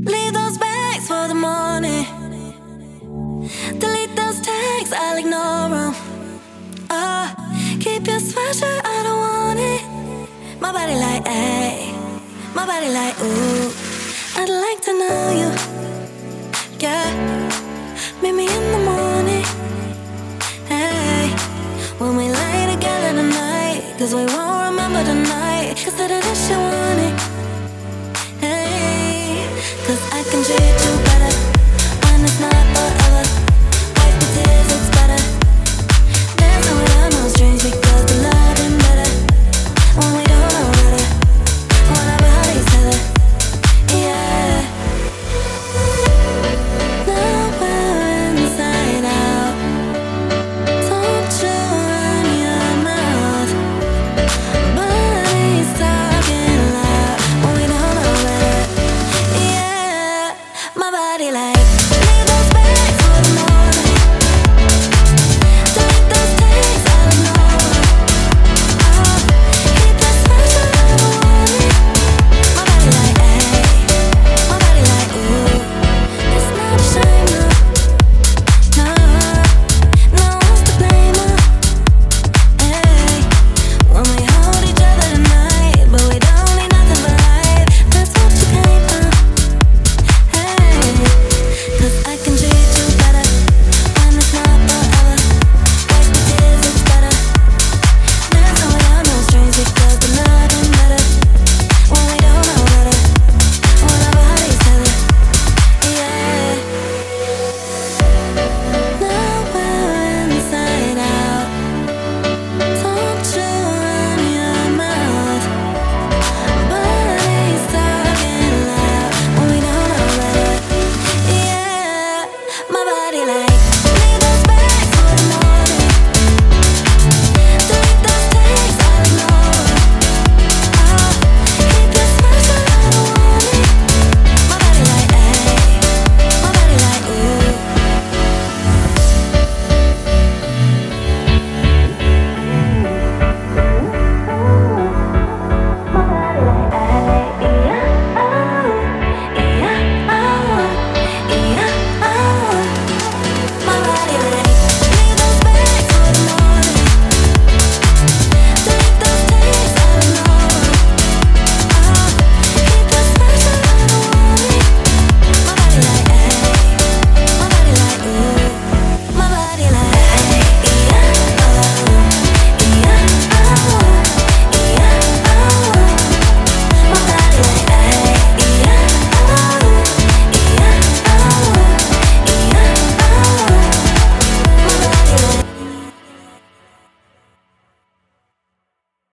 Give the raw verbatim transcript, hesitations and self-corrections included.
Leave those bags for the morning. Delete those texts, I'll ignore them. Oh, keep your sweatshirt, I don't want it. My body like, ayy. My body like, ooh. I'd like to know you, yeah. Meet me in the morning, hey. When we lay together tonight, cause we won't remember the night. Consider this you want it, hey. Cause I can treat you better when it's not forever. Wipe the tears, it's better. Dancing without no strings because the love ain't better. When we don't know better, when our bodies tether, yeah. Now we're inside out. Don't you run your mouth. Body's talking loud when we don't know better, yeah. My body like